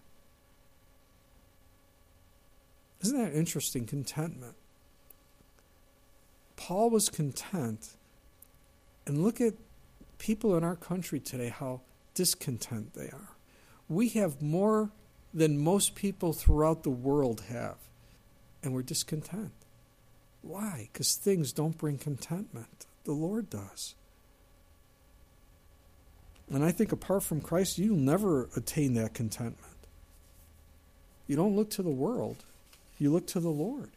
Isn't that interesting, contentment? Paul was content. And look at people in our country today, how discontent they are. We have more than most people throughout the world have, and we're discontent. Why? Because things don't bring contentment. The Lord does. And I think apart from Christ, you'll never attain that contentment. You don't look to the world. You look to the Lord.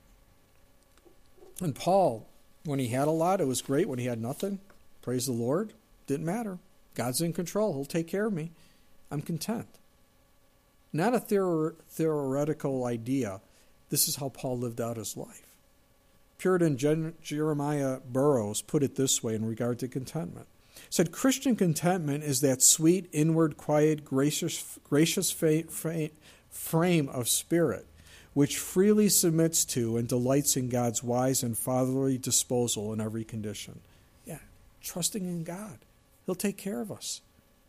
And Paul, when he had a lot, it was great. When he had nothing, praise the Lord. Didn't matter. God's in control. He'll take care of me. I'm content. Not a theoretical idea. This is how Paul lived out his life. Puritan Jeremiah Burroughs put it this way in regard to contentment. He said, Christian contentment is that sweet, inward, quiet, gracious frame of spirit, which freely submits to and delights in God's wise and fatherly disposal in every condition. Yeah, trusting in God. He'll take care of us.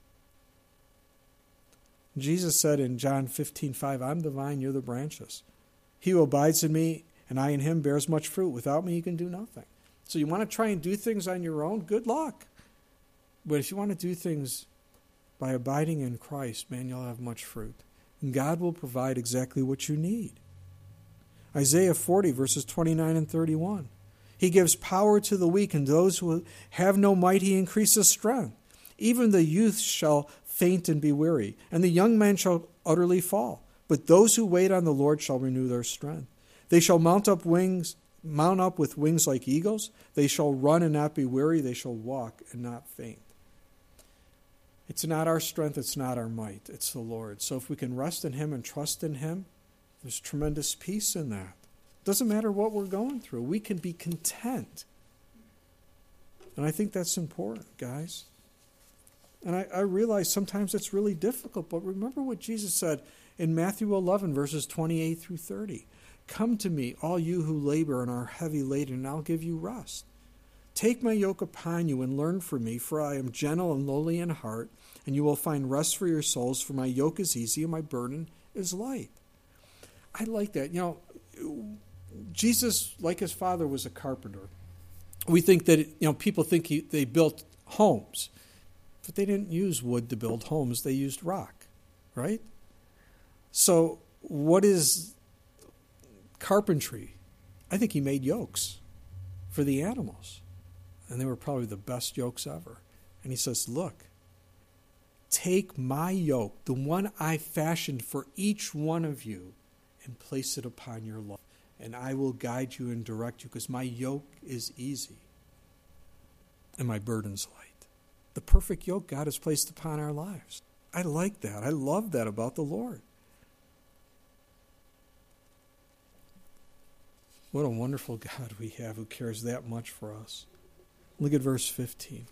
Jesus said in John 15:5, I'm the vine, you're the branches. He who abides in me and I in him bears much fruit. Without me, you can do nothing. So you want to try and do things on your own? Good luck. But if you want to do things by abiding in Christ, man, you'll have much fruit. And God will provide exactly what you need. Isaiah 40, verses 29 and 31. He gives power to the weak, and those who have no might he increases strength. Even the youth shall faint and be weary, and the young men shall utterly fall. But those who wait on the Lord shall renew their strength. They shall mount up with wings like eagles. They shall run and not be weary. They shall walk and not faint. It's not our strength, it's not our might, it's the Lord. So if we can rest in him and trust in him, there's tremendous peace in that. Doesn't matter what we're going through. We can be content. And I think that's important, guys. And I realize sometimes it's really difficult, but remember what Jesus said in Matthew 11, verses 28 through 30. Come to me, all you who labor and are heavy laden, and I'll give you rest. Take my yoke upon you and learn from me, for I am gentle and lowly in heart, and you will find rest for your souls, for my yoke is easy and my burden is light. I like that. Jesus, like his father, was a carpenter. We think that, people think they built homes, but they didn't use wood to build homes. They used rock, right? So what is carpentry? I think he made yokes for the animals. And they were probably the best yokes ever. And he says, look, take my yoke, the one I fashioned for each one of you, and place it upon your life. And I will guide you and direct you, because my yoke is easy and my burden's light. The perfect yoke God has placed upon our lives. I like that. I love that about the Lord. What a wonderful God we have who cares that much for us. Look at verse 15.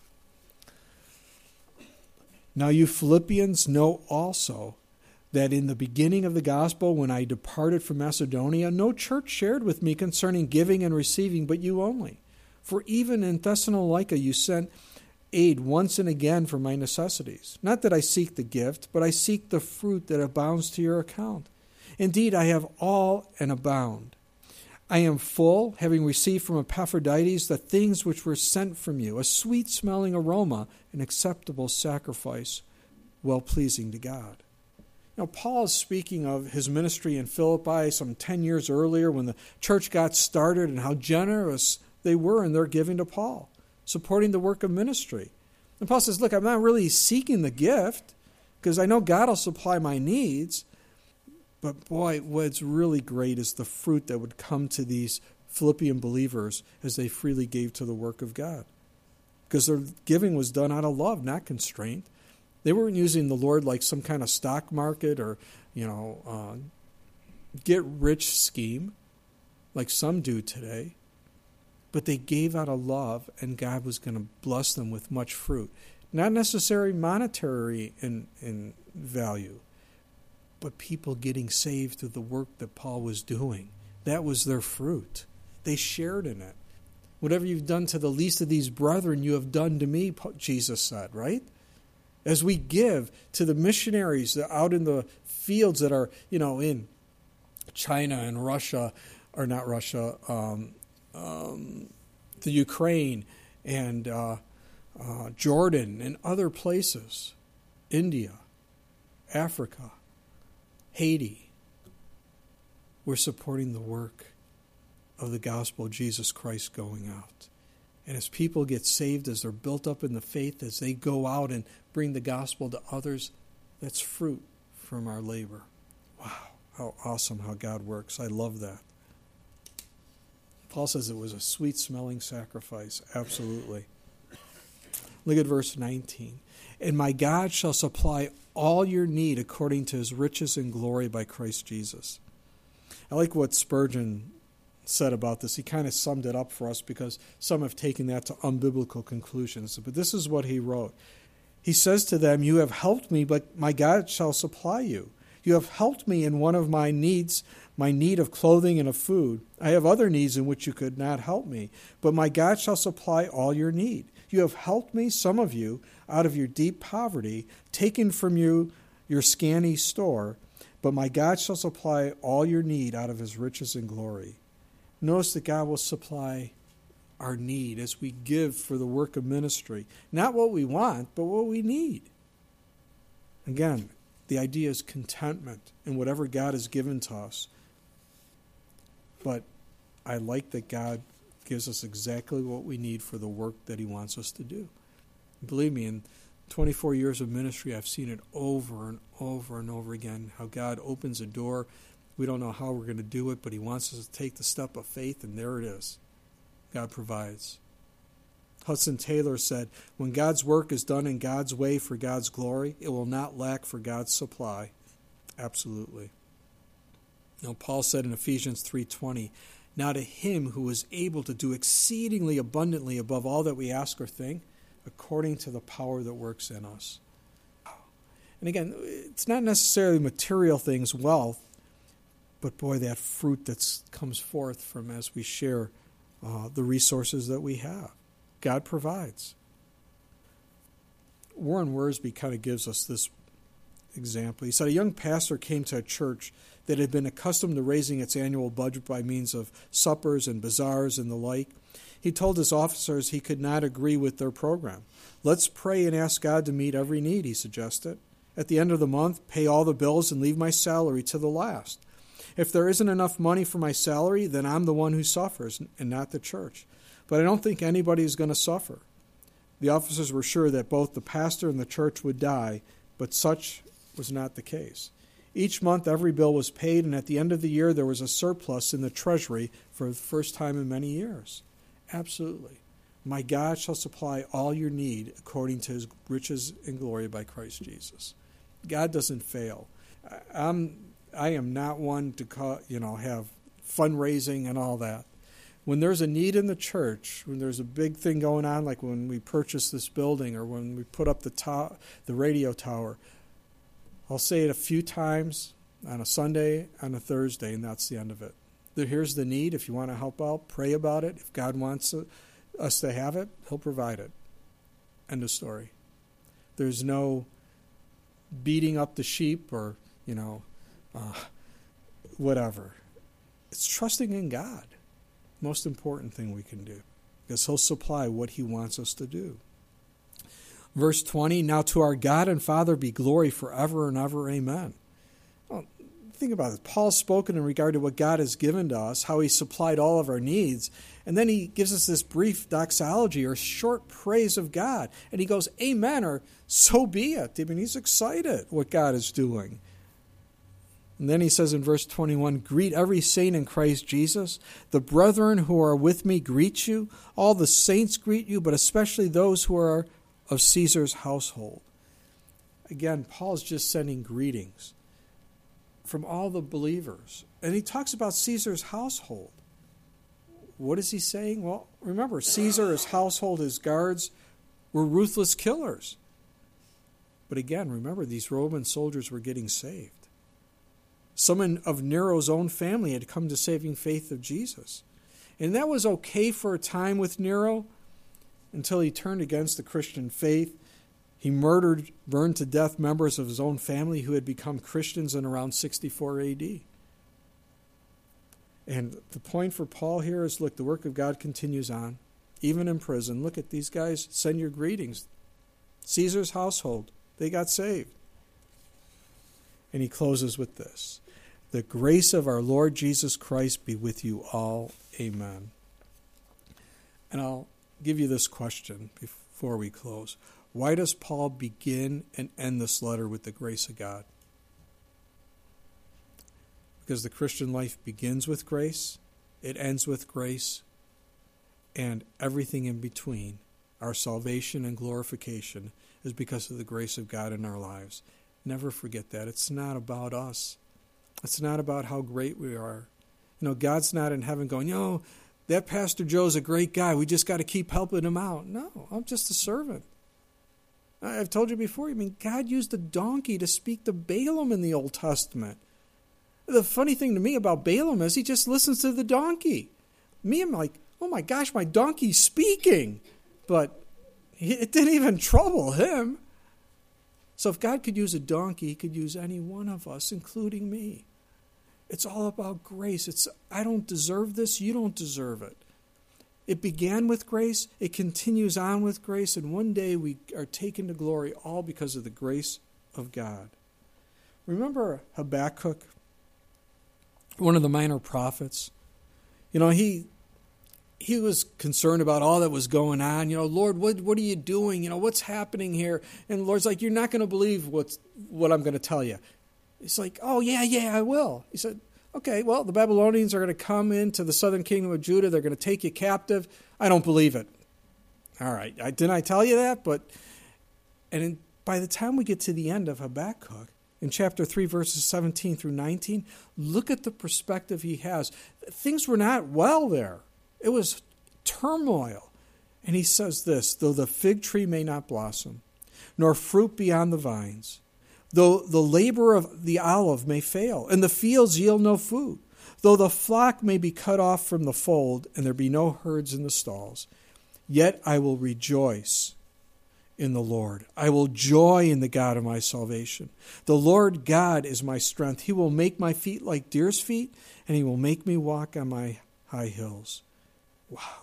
Now you Philippians know also that in the beginning of the gospel, when I departed from Macedonia, no church shared with me concerning giving and receiving, but you only. For even in Thessalonica you sent aid once and again for my necessities. Not that I seek the gift, but I seek the fruit that abounds to your account. Indeed, I have all and abound. I am full, having received from Epaphroditus the things which were sent from you, a sweet-smelling aroma, an acceptable sacrifice, well-pleasing to God. Now, Paul is speaking of his ministry in Philippi some 10 years earlier when the church got started and how generous they were in their giving to Paul, supporting the work of ministry. And Paul says, look, I'm not really seeking the gift because I know God will supply my needs. But boy, what's really great is the fruit that would come to these Philippian believers as they freely gave to the work of God. Because their giving was done out of love, not constraint. They weren't using the Lord like some kind of stock market or, get-rich scheme like some do today. But they gave out of love, and God was going to bless them with much fruit. Not necessarily monetary in value, but people getting saved through the work that Paul was doing. That was their fruit. They shared in it. Whatever you've done to the least of these brethren, you have done to me, Jesus said, right? As we give to the missionaries out in the fields that are, in China and Russia, or not Russia, the Ukraine and Jordan and other places, India, Africa, Haiti, we're supporting the work of the gospel of Jesus Christ going out. And as people get saved, as they're built up in the faith, as they go out and bring the gospel to others, that's fruit from our labor. Wow, how awesome how God works. I love that. Paul says it was a sweet-smelling sacrifice. Absolutely. Look at verse 19. And my God shall supply all your need according to his riches and glory by Christ Jesus. I like what Spurgeon said about this. He kind of summed it up for us because some have taken that to unbiblical conclusions. But this is what he wrote. He says to them, "You have helped me, but my God shall supply you. You have helped me in one of my needs, my need of clothing and of food. I have other needs in which you could not help me, but my God shall supply all your need. You have helped me, some of you, out of your deep poverty, taken from you your scanty store, but my God shall supply all your need out of his riches and glory." Notice that God will supply our need as we give for the work of ministry. Not what we want, but what we need. Again, the idea is contentment in whatever God has given to us. But I like that God gives us exactly what we need for the work that he wants us to do. Believe me, in 24 years of ministry, I've seen it over and over and over again, how God opens a door. We don't know how we're going to do it, but he wants us to take the step of faith, and there it is. God provides. Hudson Taylor said, "When God's work is done in God's way for God's glory, it will not lack for God's supply." Absolutely. Paul said in Ephesians 3:20, "Now to him who is able to do exceedingly abundantly above all that we ask or think, according to the power that works in us." And again, it's not necessarily material things, wealth, but boy, that fruit that comes forth from as we share the resources that we have. God provides. Warren Wiersbe kind of gives us this example. He said a young pastor came to a church that had been accustomed to raising its annual budget by means of suppers and bazaars and the like. He told his officers he could not agree with their program. "Let's pray and ask God to meet every need," he suggested. "At the end of the month, pay all the bills and leave my salary to the last. If there isn't enough money for my salary, then I'm the one who suffers and not the church. But I don't think anybody is going to suffer." The officers were sure that both the pastor and the church would die, but such was not the case. Each month, every bill was paid, and at the end of the year, there was a surplus in the treasury for the first time in many years. Absolutely. My God shall supply all your need according to his riches and glory by Christ Jesus. God doesn't fail. I am not one to have fundraising and all that. When there's a need in the church, when there's a big thing going on, like when we purchased this building or when we put up the radio tower, I'll say it a few times on a Sunday, on a Thursday, and that's the end of it. Here's the need. If you want to help out, pray about it. If God wants us to have it, he'll provide it. End of story. There's no beating up the sheep or, whatever. It's trusting in God. Most important thing we can do, because he'll supply what he wants us to do. Verse 20, "Now to our God and Father be glory forever and ever. Amen." Well, think about it. Paul's spoken in regard to what God has given to us, how he supplied all of our needs, and then he gives us this brief doxology or short praise of God. And he goes, "Amen," or "So be it." I mean, he's excited what God is doing. And then he says in verse 21, "Greet every saint in Christ Jesus. The brethren who are with me greet you. All the saints greet you, but especially those who are of Caesar's household." Again, Paul's just sending greetings from all the believers. And he talks about Caesar's household. What is he saying? Well, remember, Caesar, his household, his guards were ruthless killers. But again, remember, these Roman soldiers were getting saved. Some of Nero's own family had come to saving faith of Jesus. And that was okay for a time with Nero until he turned against the Christian faith. He burned to death members of his own family who had become Christians in around 64 AD. And the point for Paul here is, look, the work of God continues on, even in prison. Look at these guys, send your greetings. Caesar's household, they got saved. And he closes with this: "The grace of our Lord Jesus Christ be with you all. Amen." And I'll give you this question before we close. Why does Paul begin and end this letter with the grace of God? Because the Christian life begins with grace, it ends with grace, and everything in between, our salvation and glorification, is because of the grace of God in our lives. Never forget that. It's not about us. It's not about how great we are. God's not in heaven going, that Pastor Joe's a great guy. We just got to keep helping him out. No, I'm just a servant. I've told you before, God used a donkey to speak to Balaam in the Old Testament. The funny thing to me about Balaam is he just listens to the donkey. I'm like, oh my gosh, my donkey's speaking. But it didn't even trouble him. So if God could use a donkey, he could use any one of us, including me. It's all about grace. I don't deserve this. You don't deserve it. It began with grace. It continues on with grace. And one day we are taken to glory all because of the grace of God. Remember Habakkuk, one of the minor prophets? He was concerned about all that was going on. Lord, what are you doing? What's happening here? And the Lord's like, you're not going to believe what I'm going to tell you. He's like, oh, yeah, I will. He said, okay, well, the Babylonians are going to come into the southern kingdom of Judah. They're going to take you captive. I don't believe it. All right, didn't I tell you that? By the time we get to the end of Habakkuk, in chapter 3, verses 17 through 19, look at the perspective he has. Things were not well there. It was turmoil. And he says this, though the fig tree may not blossom, nor fruit be on the vines, though the labor of the olive may fail, and the fields yield no food, though the flock may be cut off from the fold, and there be no herds in the stalls, yet I will rejoice in the Lord. I will joy in the God of my salvation. The Lord God is my strength. He will make my feet like deer's feet, and he will make me walk on my high hills. Wow.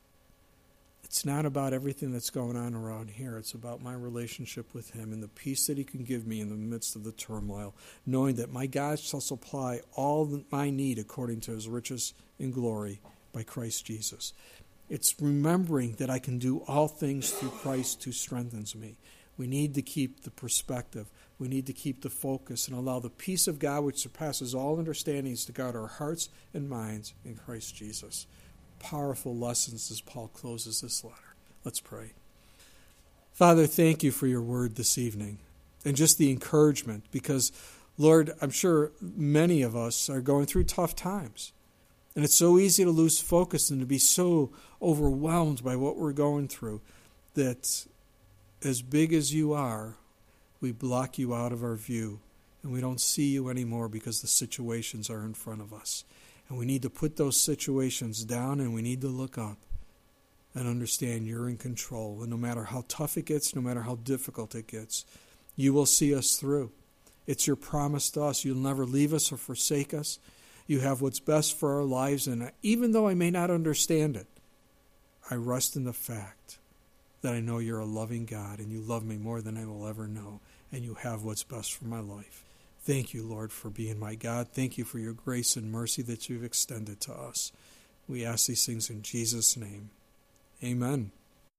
It's not about everything that's going on around here. It's about my relationship with him and the peace that he can give me in the midst of the turmoil, knowing that my God shall supply all my need according to his riches in glory by Christ Jesus. It's remembering that I can do all things through Christ who strengthens me. We need to keep the perspective. We need to keep the focus and allow the peace of God, which surpasses all understandings, to guard our hearts and minds in Christ Jesus. Powerful lessons as Paul closes this letter. Let's pray. Father, thank you for your word this evening and just the encouragement because, Lord, I'm sure many of us are going through tough times. And it's so easy to lose focus and to be so overwhelmed by what we're going through that as big as you are, we block you out of our view and we don't see you anymore because the situations are in front of us. And we need to put those situations down and we need to look up and understand you're in control. And no matter how tough it gets, no matter how difficult it gets, you will see us through. It's your promise to us. You'll never leave us or forsake us. You have what's best for our lives. And even though I may not understand it, I rest in the fact that I know you're a loving God and you love me more than I will ever know. And you have what's best for my life. Thank you, Lord, for being my God. Thank you for your grace and mercy that you've extended to us. We ask these things in Jesus' name. Amen.